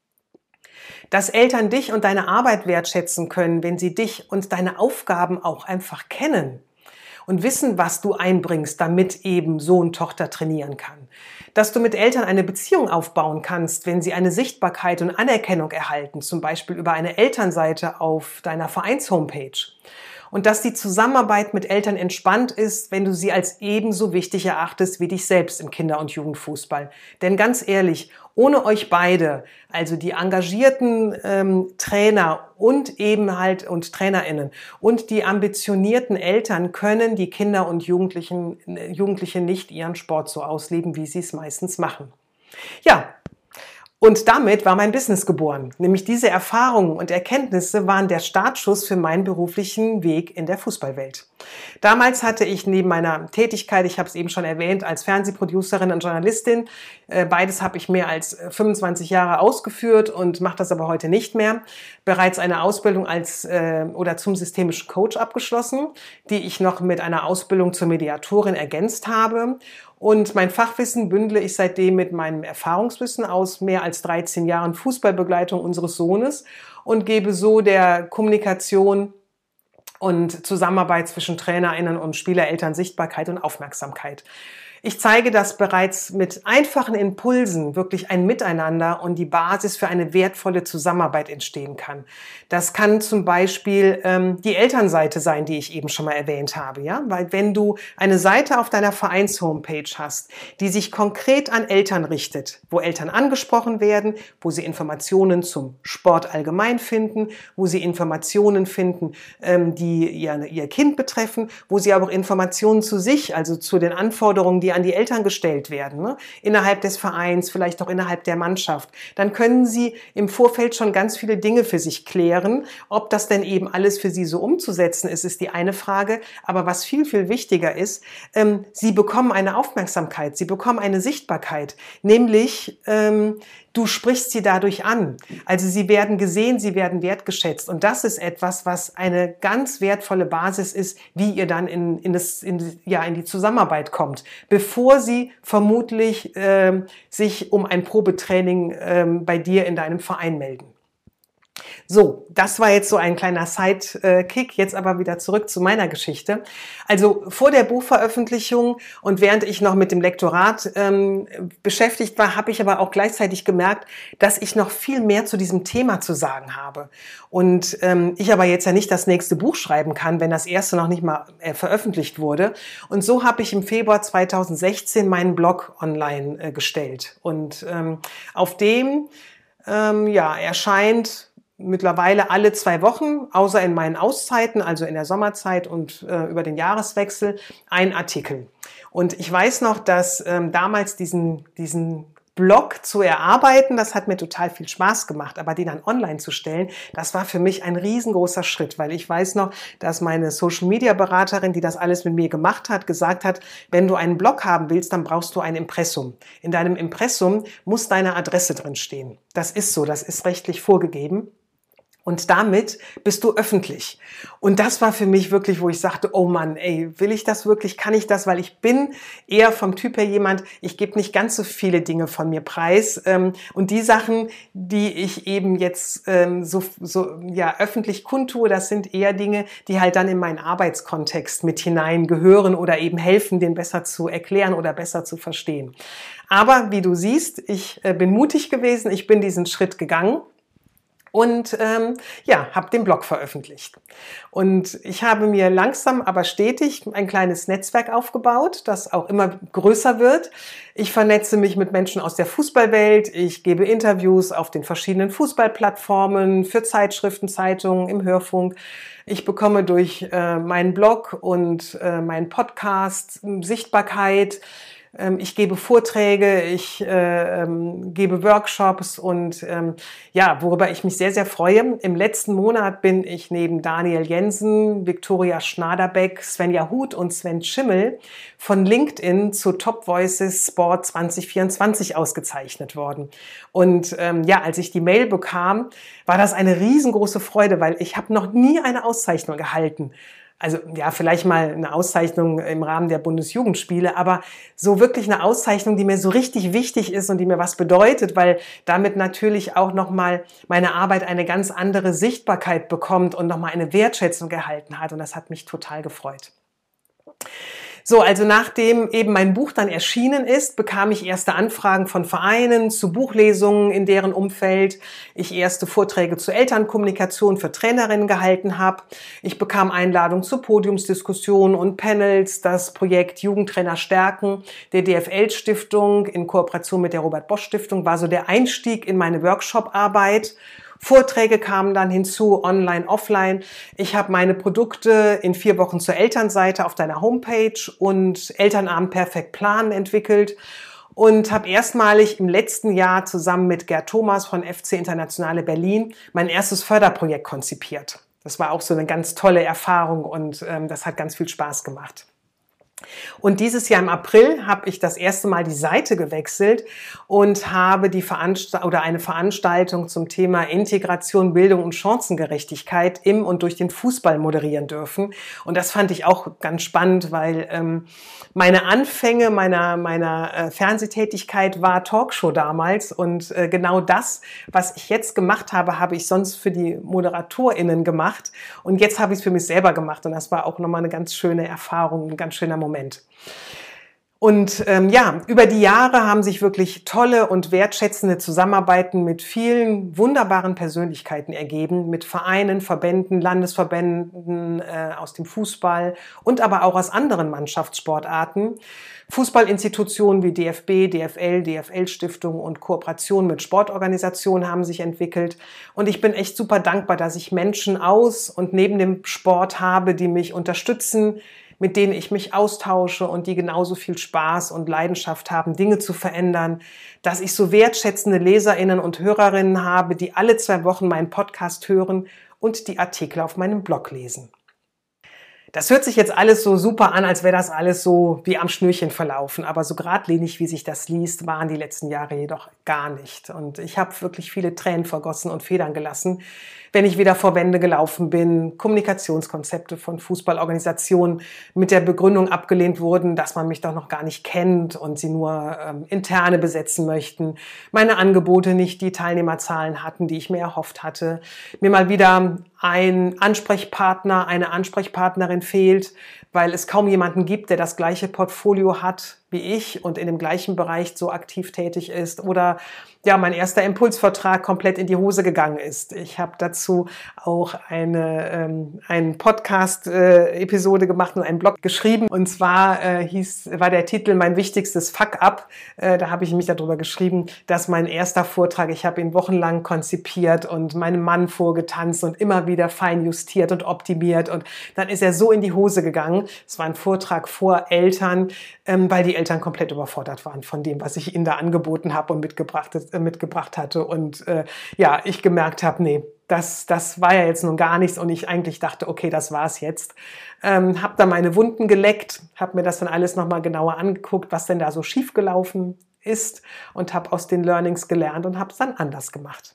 Dass Eltern dich und deine Arbeit wertschätzen können, wenn sie dich und deine Aufgaben auch einfach kennen und wissen, was du einbringst, damit eben Sohn, Tochter trainieren kann. Dass du mit Eltern eine Beziehung aufbauen kannst, wenn sie eine Sichtbarkeit und Anerkennung erhalten, zum Beispiel über eine Elternseite auf deiner Vereins-Homepage. und dass die Zusammenarbeit mit Eltern entspannt ist, wenn du sie als ebenso wichtig erachtest wie dich selbst im Kinder- und Jugendfußball. Denn ganz ehrlich, ohne euch beide, also die engagierten Trainer und eben halt und TrainerInnen und die ambitionierten Eltern können die Kinder und Jugendliche nicht ihren Sport so ausleben, wie sie es meistens machen. Ja, und damit war mein Business geboren. Nämlich diese Erfahrungen und Erkenntnisse waren der Startschuss für meinen beruflichen Weg in der Fußballwelt. Damals hatte ich neben meiner Tätigkeit, ich habe es eben schon erwähnt, als Fernsehproducerin und Journalistin, beides habe ich mehr als 25 Jahre ausgeführt und mache das aber heute nicht mehr, bereits eine Ausbildung oder zum systemischen Coach abgeschlossen, die ich noch mit einer Ausbildung zur Mediatorin ergänzt habe. Und mein Fachwissen bündle ich seitdem mit meinem Erfahrungswissen aus mehr als 13 Jahren Fußballbegleitung unseres Sohnes und gebe so der Kommunikation und Zusammenarbeit zwischen TrainerInnen und SpielerEltern Sichtbarkeit und Aufmerksamkeit. Ich zeige, dass bereits mit einfachen Impulsen wirklich ein Miteinander und die Basis für eine wertvolle Zusammenarbeit entstehen kann. Das kann zum Beispiel die Elternseite sein, die ich eben schon mal erwähnt habe, ja, weil wenn du eine Seite auf deiner Vereins-Homepage hast, die sich konkret an Eltern richtet, wo Eltern angesprochen werden, wo sie Informationen zum Sport allgemein finden, wo sie Informationen finden, die ihr Kind betreffen, wo sie aber auch Informationen zu sich, also zu den Anforderungen, die an die Eltern gestellt werden, ne? Innerhalb des Vereins, vielleicht auch innerhalb der Mannschaft, dann können sie im Vorfeld schon ganz viele Dinge für sich klären. Ob das denn eben alles für sie so umzusetzen ist, ist die eine Frage. Aber was viel, viel wichtiger ist, sie bekommen eine Aufmerksamkeit, sie bekommen eine Sichtbarkeit, nämlich du sprichst sie dadurch an. Also sie werden gesehen, sie werden wertgeschätzt. Und das ist etwas, was eine ganz wertvolle Basis ist, wie ihr dann in die Zusammenarbeit kommt, bevor sie vermutlich sich um ein Probetraining bei dir in deinem Verein melden. So, das war jetzt so ein kleiner Sidekick. Jetzt aber wieder zurück zu meiner Geschichte. Also vor der Buchveröffentlichung und während ich noch mit dem Lektorat beschäftigt war, habe ich aber auch gleichzeitig gemerkt, dass ich noch viel mehr zu diesem Thema zu sagen habe. Und ich aber jetzt ja nicht das nächste Buch schreiben kann, wenn das erste noch nicht mal veröffentlicht wurde. Und so habe ich im Februar 2016 meinen Blog online gestellt. Und auf dem erscheint mittlerweile alle 2 Wochen, außer in meinen Auszeiten, also in der Sommerzeit und über den Jahreswechsel, ein Artikel. Und ich weiß noch, dass damals diesen Blog zu erarbeiten, das hat mir total viel Spaß gemacht, aber den dann online zu stellen, das war für mich ein riesengroßer Schritt, weil ich weiß noch, dass meine Social-Media-Beraterin, die das alles mit mir gemacht hat, gesagt hat, wenn du einen Blog haben willst, dann brauchst du ein Impressum. In deinem Impressum muss deine Adresse drin stehen. Das ist so, das ist rechtlich vorgegeben. Und damit bist du öffentlich. Und das war für mich wirklich, wo ich sagte, oh Mann, ey, will ich das wirklich, kann ich das? Weil ich bin eher vom Typ her jemand, ich gebe nicht ganz so viele Dinge von mir preis. Und die Sachen, die ich eben jetzt öffentlich kundtue, das sind eher Dinge, die halt dann in meinen Arbeitskontext mit hineingehören oder eben helfen, den besser zu erklären oder besser zu verstehen. Aber wie du siehst, ich bin mutig gewesen, ich bin diesen Schritt gegangen. Und habe den Blog veröffentlicht. Und ich habe mir langsam, aber stetig ein kleines Netzwerk aufgebaut, das auch immer größer wird. Ich vernetze mich mit Menschen aus der Fußballwelt. Ich gebe Interviews auf den verschiedenen Fußballplattformen, für Zeitschriften, Zeitungen, im Hörfunk. Ich bekomme durch meinen Blog und meinen Podcast Sichtbarkeit. Ich gebe Vorträge, ich gebe Workshops und worüber ich mich sehr, sehr freue. Im letzten Monat bin ich neben Daniel Jensen, Viktoria Schnaderbeck, Svenja Huth und Sven Schimmel von LinkedIn zu Top Voices Sport 2024 ausgezeichnet worden. Und als ich die Mail bekam, war das eine riesengroße Freude, weil ich habe noch nie eine Auszeichnung erhalten. Also ja, vielleicht mal eine Auszeichnung im Rahmen der Bundesjugendspiele, aber so wirklich eine Auszeichnung, die mir so richtig wichtig ist und die mir was bedeutet, weil damit natürlich auch nochmal meine Arbeit eine ganz andere Sichtbarkeit bekommt und nochmal eine Wertschätzung erhalten hat. Und das hat mich total gefreut. So, also nachdem eben mein Buch dann erschienen ist, bekam ich erste Anfragen von Vereinen zu Buchlesungen in deren Umfeld. Ich erste Vorträge zur Elternkommunikation für Trainerinnen gehalten habe. Ich bekam Einladungen zu Podiumsdiskussionen und Panels. Das Projekt Jugendtrainer stärken der DFL-Stiftung in Kooperation mit der Robert-Bosch-Stiftung war so der Einstieg in meine Workshop-Arbeit. Vorträge kamen dann hinzu, online, offline. Ich habe meine Produkte in 4 Wochen zur Elternseite auf deiner Homepage und Elternabend perfekt planen entwickelt und habe erstmalig im letzten Jahr zusammen mit Gerd Thomas von FC Internationale Berlin mein erstes Förderprojekt konzipiert. Das war auch so eine ganz tolle Erfahrung und das hat ganz viel Spaß gemacht. Und dieses Jahr im April habe ich das erste Mal die Seite gewechselt und habe eine Veranstaltung zum Thema Integration, Bildung und Chancengerechtigkeit im und durch den Fußball moderieren dürfen. Und das fand ich auch ganz spannend, weil meine Anfänge meiner Fernsehtätigkeit war Talkshow damals. Und genau das, was ich jetzt gemacht habe, habe ich sonst für die ModeratorInnen gemacht. Und jetzt habe ich es für mich selber gemacht. Und das war auch nochmal eine ganz schöne Erfahrung, ein ganz schöner Moment. Und über die Jahre haben sich wirklich tolle und wertschätzende Zusammenarbeiten mit vielen wunderbaren Persönlichkeiten ergeben, mit Vereinen, Verbänden, Landesverbänden aus dem Fußball und aber auch aus anderen Mannschaftssportarten. Fußballinstitutionen wie DFB, DFL, DFL-Stiftung und Kooperation mit Sportorganisationen haben sich entwickelt. Und ich bin echt super dankbar, dass ich Menschen aus und neben dem Sport habe, die mich unterstützen, mit denen ich mich austausche und die genauso viel Spaß und Leidenschaft haben, Dinge zu verändern, dass ich so wertschätzende LeserInnen und Hörerinnen habe, die alle 2 Wochen meinen Podcast hören und die Artikel auf meinem Blog lesen. Das hört sich jetzt alles so super an, als wäre das alles so wie am Schnürchen verlaufen. Aber so geradlinig, wie sich das liest, waren die letzten Jahre jedoch gar nicht. Und ich habe wirklich viele Tränen vergossen und Federn gelassen, wenn ich wieder vor Wände gelaufen bin, Kommunikationskonzepte von Fußballorganisationen mit der Begründung abgelehnt wurden, dass man mich doch noch gar nicht kennt und sie nur Interne besetzen möchten, meine Angebote nicht die Teilnehmerzahlen hatten, die ich mir erhofft hatte, mir mal wieder ein Ansprechpartner, eine Ansprechpartnerin fehlt, weil es kaum jemanden gibt, der das gleiche Portfolio hat wie ich und in dem gleichen Bereich so aktiv tätig ist oder ja, mein erster Impulsvertrag komplett in die Hose gegangen ist. Ich habe dazu auch eine Podcast-Episode gemacht und einen Blog geschrieben. Und zwar war der Titel Mein wichtigstes Fuck-up. Da habe ich mich darüber geschrieben, dass mein erster Vortrag, ich habe ihn wochenlang konzipiert und meinem Mann vorgetanzt und immer wieder fein justiert und optimiert. Und dann ist er so in die Hose gegangen. Es war ein Vortrag vor Eltern, weil die Eltern komplett überfordert waren von dem, was ich ihnen da angeboten habe und mitgebracht hatte. Und ich gemerkt habe, nee, das war ja jetzt nun gar nichts und ich eigentlich dachte, okay, das war's jetzt. Habe da meine Wunden geleckt, habe mir das dann alles nochmal genauer angeguckt, was denn da so schiefgelaufen ist und habe aus den Learnings gelernt und habe es dann anders gemacht.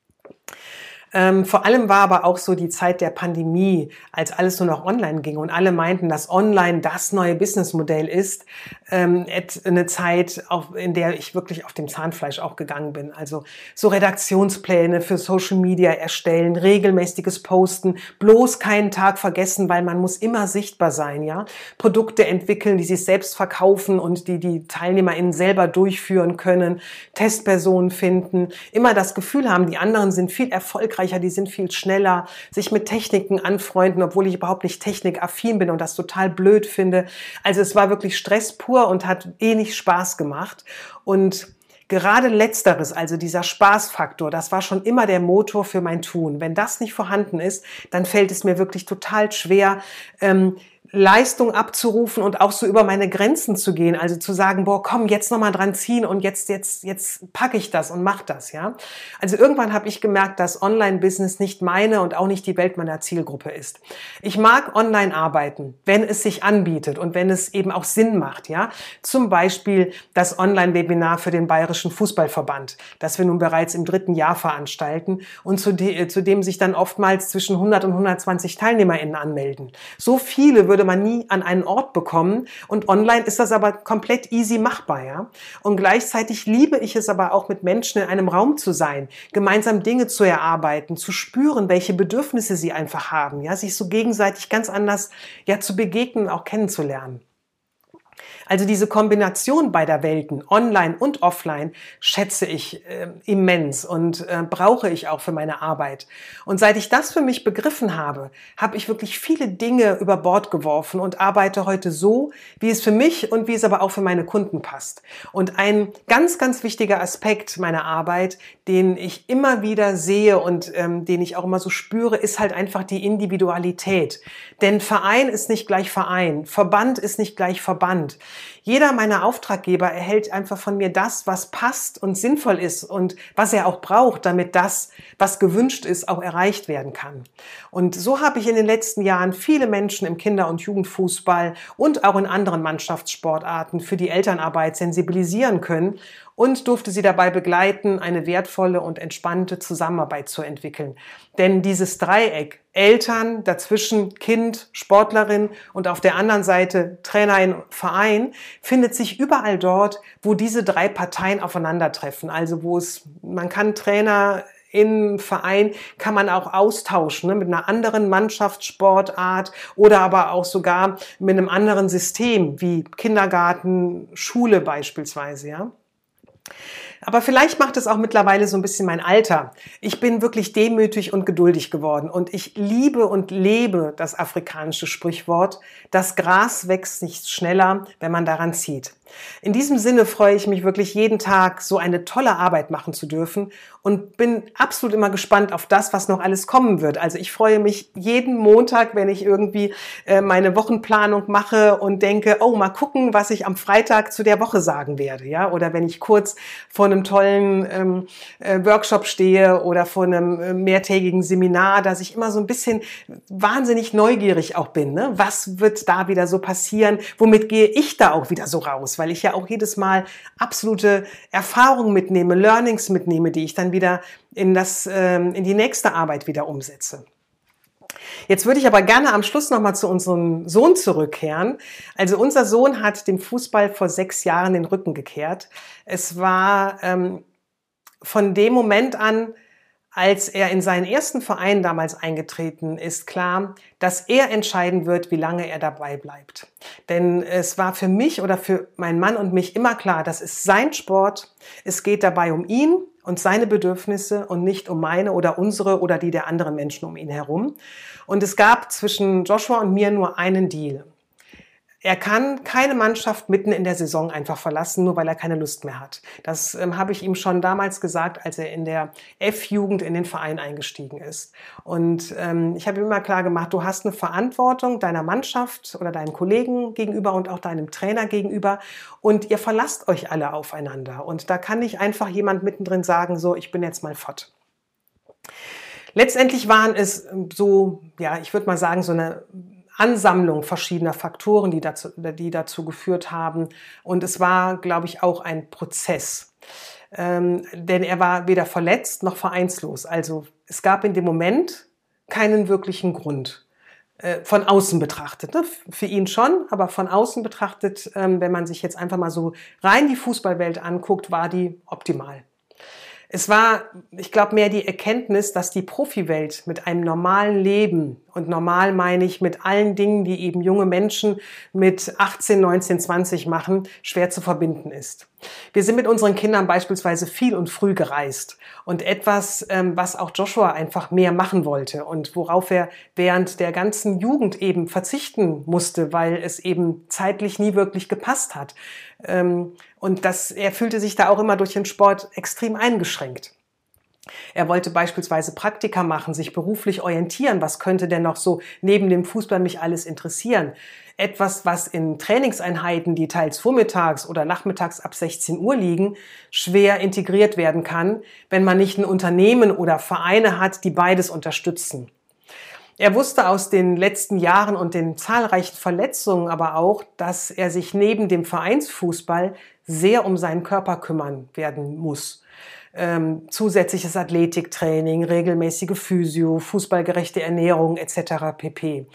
Vor allem war aber auch so die Zeit der Pandemie, als alles nur noch online ging und alle meinten, dass online das neue Businessmodell ist, eine Zeit, in der ich wirklich auf dem Zahnfleisch auch gegangen bin. Also so Redaktionspläne für Social Media erstellen, regelmäßiges Posten, bloß keinen Tag vergessen, weil man muss immer sichtbar sein, ja. Produkte entwickeln, die sich selbst verkaufen und die TeilnehmerInnen selber durchführen können, Testpersonen finden, immer das Gefühl haben, die anderen sind viel erfolgreicher, die sind viel schneller, sich mit Techniken anfreunden, obwohl ich überhaupt nicht technikaffin bin und das total blöd finde. Also es war wirklich Stress pur und hat wenig Spaß gemacht. Und gerade Letzteres, also dieser Spaßfaktor, das war schon immer der Motor für mein Tun. Wenn das nicht vorhanden ist, dann fällt es mir wirklich total schwer, Leistung abzurufen und auch so über meine Grenzen zu gehen, also zu sagen, boah, komm, jetzt nochmal dran ziehen und jetzt packe ich das und mach das, ja. Also irgendwann habe ich gemerkt, dass Online-Business nicht meine und auch nicht die Welt meiner Zielgruppe ist. Ich mag online arbeiten, wenn es sich anbietet und wenn es eben auch Sinn macht, ja. Zum Beispiel das Online-Webinar für den Bayerischen Fußballverband, das wir nun bereits im 3. Jahr veranstalten und zu dem sich dann oftmals zwischen 100 und 120 TeilnehmerInnen anmelden. So viele würde man nie an einen Ort bekommen und online ist das aber komplett easy machbar, ja. Und gleichzeitig liebe ich es aber auch, mit Menschen in einem Raum zu sein, gemeinsam Dinge zu erarbeiten, zu spüren, welche Bedürfnisse sie einfach haben, ja, sich so gegenseitig ganz anders, ja, zu begegnen, auch kennenzulernen. Also diese Kombination beider Welten, online und offline, schätze ich immens und brauche ich auch für meine Arbeit. Und seit ich das für mich begriffen habe, habe ich wirklich viele Dinge über Bord geworfen und arbeite heute so, wie es für mich und wie es aber auch für meine Kunden passt. Und ein ganz, ganz wichtiger Aspekt meiner Arbeit, den ich immer wieder sehe und den ich auch immer so spüre, ist halt einfach die Individualität. Denn Verein ist nicht gleich Verein, Verband ist nicht gleich Verband. Jeder meiner Auftraggeber erhält einfach von mir das, was passt und sinnvoll ist und was er auch braucht, damit das, was gewünscht ist, auch erreicht werden kann. Und so habe ich in den letzten Jahren viele Menschen im Kinder- und Jugendfußball und auch in anderen Mannschaftssportarten für die Elternarbeit sensibilisieren können und durfte sie dabei begleiten, eine wertvolle und entspannte Zusammenarbeit zu entwickeln. Denn dieses Dreieck, Eltern, dazwischen Kind, Sportlerin und auf der anderen Seite Trainerin, Verein, findet sich überall dort, wo diese drei Parteien aufeinandertreffen. Also man kann Trainer im Verein kann man auch austauschen, ne, mit einer anderen Mannschaftssportart oder aber auch sogar mit einem anderen System wie Kindergarten, Schule beispielsweise, ja. Aber vielleicht macht es auch mittlerweile so ein bisschen mein Alter. Ich bin wirklich demütig und geduldig geworden und ich liebe und lebe das afrikanische Sprichwort: Das Gras wächst nicht schneller, wenn man daran zieht. In diesem Sinne freue ich mich wirklich jeden Tag, so eine tolle Arbeit machen zu dürfen und bin absolut immer gespannt auf das, was noch alles kommen wird. Also ich freue mich jeden Montag, wenn ich irgendwie meine Wochenplanung mache und denke, oh, mal gucken, was ich am Freitag zu der Woche sagen werde, ja? Oder wenn ich kurz vor einem tollen Workshop stehe oder vor einem mehrtägigen Seminar, dass ich immer so ein bisschen wahnsinnig neugierig auch bin, ne? Was wird da wieder so passieren? Womit gehe ich da auch wieder so raus? Weil ich ja auch jedes Mal absolute Erfahrungen mitnehme, Learnings mitnehme, die ich dann wieder in die nächste Arbeit wieder umsetze. Jetzt würde ich aber gerne am Schluss nochmal zu unserem Sohn zurückkehren. Also unser Sohn hat dem Fußball vor 6 Jahren den Rücken gekehrt. Es war von dem Moment an, als er in seinen ersten Verein damals eingetreten ist, klar, dass er entscheiden wird, wie lange er dabei bleibt. Denn es war für mich oder für meinen Mann und mich immer klar, das ist sein Sport. Es geht dabei um ihn und seine Bedürfnisse und nicht um meine oder unsere oder die der anderen Menschen um ihn herum. Und es gab zwischen Joshua und mir nur einen Deal. Er kann keine Mannschaft mitten in der Saison einfach verlassen, nur weil er keine Lust mehr hat. Das habe ich ihm schon damals gesagt, als er in der F-Jugend in den Verein eingestiegen ist. Und ich habe ihm immer klar gemacht, du hast eine Verantwortung deiner Mannschaft oder deinen Kollegen gegenüber und auch deinem Trainer gegenüber und ihr verlasst euch alle aufeinander. Und da kann nicht einfach jemand mittendrin sagen, so, ich bin jetzt mal fort. Letztendlich waren es so, ja, ich würde mal sagen, so eine Ansammlung verschiedener Faktoren, die dazu geführt haben. Und es war, glaube ich, auch ein Prozess. Denn er war weder verletzt noch vereinslos. Also es gab in dem Moment keinen wirklichen Grund. Von außen betrachtet. Ne? Für ihn schon, aber von außen betrachtet, wenn man sich jetzt einfach mal so rein die Fußballwelt anguckt, war die optimal. Es war, ich glaube, mehr die Erkenntnis, dass die Profiwelt mit einem normalen Leben, und normal meine ich mit allen Dingen, die eben junge Menschen mit 18, 19, 20 machen, schwer zu verbinden ist. Wir sind mit unseren Kindern beispielsweise viel und früh gereist und etwas, was auch Joshua einfach mehr machen wollte und worauf er während der ganzen Jugend eben verzichten musste, weil es eben zeitlich nie wirklich gepasst hat. Und er fühlte sich da auch immer durch den Sport extrem eingeschränkt. Er wollte beispielsweise Praktika machen, sich beruflich orientieren. Was könnte denn noch so neben dem Fußball mich alles interessieren? Etwas, was in Trainingseinheiten, die teils vormittags oder nachmittags ab 16 Uhr liegen, schwer integriert werden kann, wenn man nicht ein Unternehmen oder Vereine hat, die beides unterstützen. Er wusste aus den letzten Jahren und den zahlreichen Verletzungen aber auch, dass er sich neben dem Vereinsfußball sehr um seinen Körper kümmern werden muss. Zusätzliches Athletiktraining, regelmäßige Physio, fußballgerechte Ernährung etc. pp.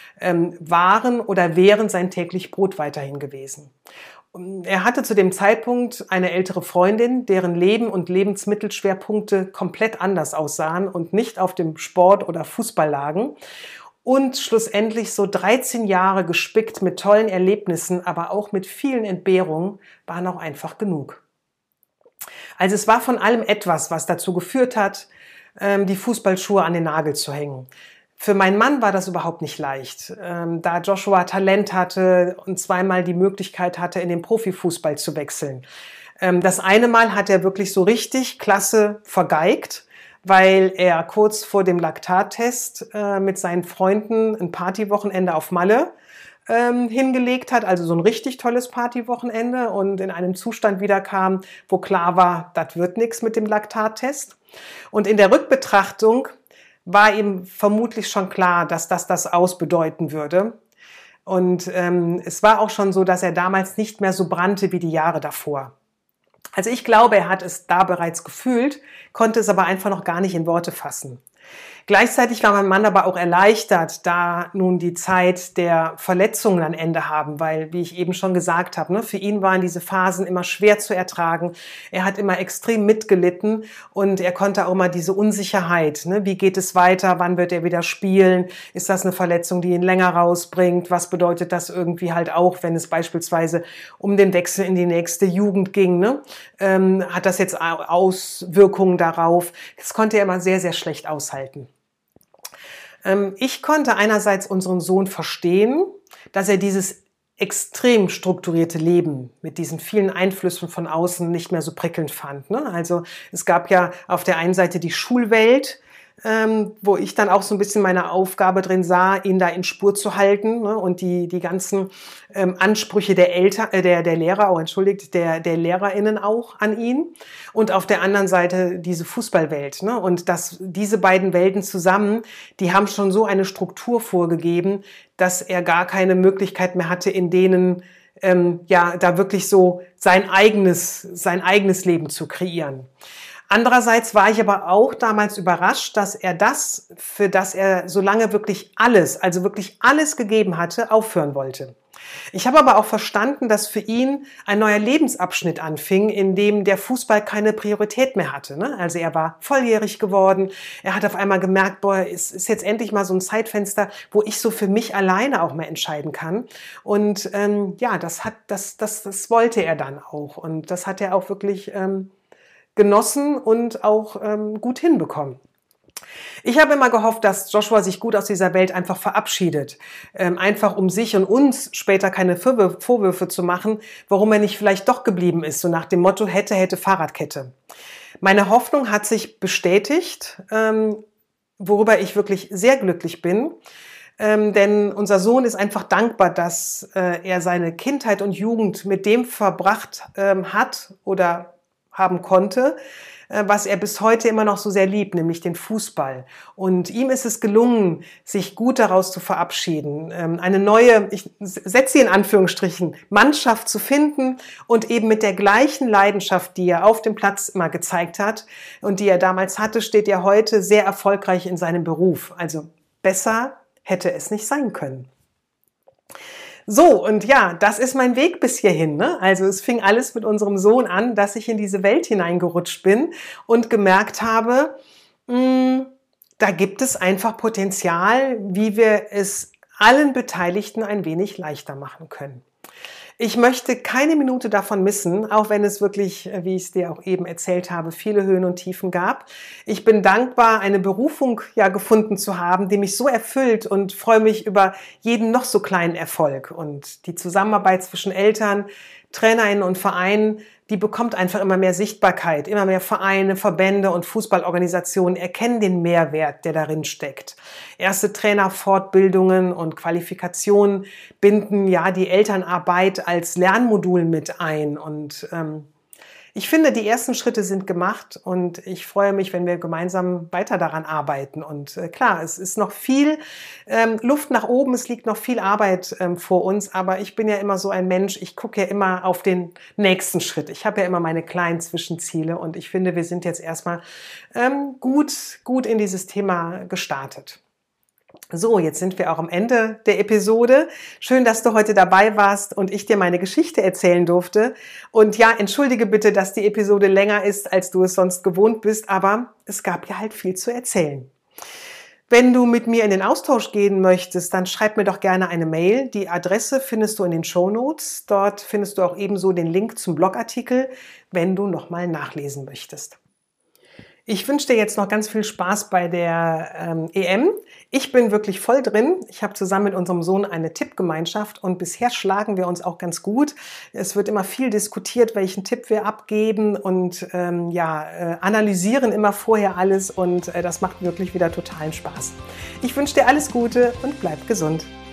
Waren oder wären sein täglich Brot weiterhin gewesen. Er hatte zu dem Zeitpunkt eine ältere Freundin, deren Leben und Lebensmittelschwerpunkte komplett anders aussahen und nicht auf dem Sport oder Fußball lagen. und schlussendlich so 13 Jahre gespickt mit tollen Erlebnissen, aber auch mit vielen Entbehrungen, waren auch einfach genug. Also es war von allem etwas, was dazu geführt hat, die Fußballschuhe an den Nagel zu hängen. Für meinen Mann war das überhaupt nicht leicht, da Joshua Talent hatte und zweimal die Möglichkeit hatte, in den Profifußball zu wechseln. Das eine Mal hat er wirklich so richtig klasse vergeigt, weil er kurz vor dem Laktattest mit seinen Freunden ein Partywochenende auf Malle hingelegt hat, also so ein richtig tolles Partywochenende und in einem Zustand wiederkam, wo klar war, das wird nichts mit dem Laktattest. Und in der Rückbetrachtung war ihm vermutlich schon klar, dass das ausbedeuten würde. Und es war auch schon so, dass er damals nicht mehr so brannte wie die Jahre davor. Also ich glaube, er hat es da bereits gefühlt, konnte es aber einfach noch gar nicht in Worte fassen. Gleichzeitig war mein Mann aber auch erleichtert, da nun die Zeit der Verletzungen ein Ende haben, weil, wie ich eben schon gesagt habe, für ihn waren diese Phasen immer schwer zu ertragen. Er hat immer extrem mitgelitten und er konnte auch immer diese Unsicherheit, wie geht es weiter, wann wird er wieder spielen, ist das eine Verletzung, die ihn länger rausbringt, was bedeutet das irgendwie halt auch, wenn es beispielsweise um den Wechsel in die nächste Jugend ging, hat das jetzt Auswirkungen darauf? Das konnte er immer sehr, sehr schlecht aushalten. Ich konnte einerseits unseren Sohn verstehen, dass er dieses extrem strukturierte Leben mit diesen vielen Einflüssen von außen nicht mehr so prickelnd fand. Also es gab ja auf der einen Seite die Schulwelt, wo ich dann auch so ein bisschen meine Aufgabe drin sah, ihn da in Spur zu halten, und die ganzen Ansprüche der Lehrer, der LehrerInnen auch an ihn. Und auf der anderen Seite diese Fußballwelt. Und diese beiden Welten zusammen, die haben schon so eine Struktur vorgegeben, dass er gar keine Möglichkeit mehr hatte, in denen da wirklich so sein eigenes Leben zu kreieren. Andererseits war ich aber auch damals überrascht, dass er für das er so lange wirklich alles gegeben hatte, aufhören wollte. Ich habe aber auch verstanden, dass für ihn ein neuer Lebensabschnitt anfing, in dem der Fußball keine Priorität mehr hatte. Also er war volljährig geworden. Er hat auf einmal gemerkt, es ist jetzt endlich mal so ein Zeitfenster, wo ich so für mich alleine auch mal entscheiden kann. Und das wollte er dann auch. Und das hat er auch wirklich genossen und auch gut hinbekommen. Ich habe immer gehofft, dass Joshua sich gut aus dieser Welt einfach verabschiedet, einfach um sich und uns später keine Vorwürfe zu machen, warum er nicht vielleicht doch geblieben ist, so nach dem Motto hätte Fahrradkette. Meine Hoffnung hat sich bestätigt, worüber ich wirklich sehr glücklich bin, denn unser Sohn ist einfach dankbar, dass er seine Kindheit und Jugend mit dem verbracht hat oder haben konnte, was er bis heute immer noch so sehr liebt, nämlich den Fußball. Und ihm ist es gelungen, sich gut daraus zu verabschieden, eine neue, ich setze sie in Anführungsstrichen, Mannschaft zu finden und eben mit der gleichen Leidenschaft, die er auf dem Platz immer gezeigt hat und die er damals hatte, steht er heute sehr erfolgreich in seinem Beruf. Also besser hätte es nicht sein können. So, und ja, das ist mein Weg bis hierhin. Also es fing alles mit unserem Sohn an, dass ich in diese Welt hineingerutscht bin und gemerkt habe, da gibt es einfach Potenzial, wie wir es allen Beteiligten ein wenig leichter machen können. Ich möchte keine Minute davon missen, auch wenn es wirklich, wie ich es dir auch eben erzählt habe, viele Höhen und Tiefen gab. Ich bin dankbar, eine Berufung gefunden zu haben, die mich so erfüllt und freue mich über jeden noch so kleinen Erfolg. Und die Zusammenarbeit zwischen Eltern, TrainerInnen und Vereinen, die bekommt einfach immer mehr Sichtbarkeit. Immer mehr Vereine, Verbände und Fußballorganisationen erkennen den Mehrwert, der darin steckt. Erste Trainerfortbildungen und Qualifikationen binden die Elternarbeit als Lernmodul mit ein. Und ich finde, die ersten Schritte sind gemacht und ich freue mich, wenn wir gemeinsam weiter daran arbeiten. Und klar, es ist noch viel Luft nach oben, es liegt noch viel Arbeit vor uns, aber ich bin ja immer so ein Mensch, ich gucke ja immer auf den nächsten Schritt. Ich habe ja immer meine kleinen Zwischenziele und ich finde, wir sind jetzt erstmal gut in dieses Thema gestartet. So, jetzt sind wir auch am Ende der Episode. Schön, dass du heute dabei warst und ich dir meine Geschichte erzählen durfte. Und ja, entschuldige bitte, dass die Episode länger ist, als du es sonst gewohnt bist, aber es gab ja halt viel zu erzählen. Wenn du mit mir in den Austausch gehen möchtest, dann schreib mir doch gerne eine Mail. Die Adresse findest du in den Shownotes. Dort findest du auch ebenso den Link zum Blogartikel, wenn du nochmal nachlesen möchtest. Ich wünsche dir jetzt noch ganz viel Spaß bei der EM. Ich bin wirklich voll drin. Ich habe zusammen mit unserem Sohn eine Tippgemeinschaft und bisher schlagen wir uns auch ganz gut. Es wird immer viel diskutiert, welchen Tipp wir abgeben und analysieren immer vorher alles und das macht wirklich wieder totalen Spaß. Ich wünsche dir alles Gute und bleib gesund.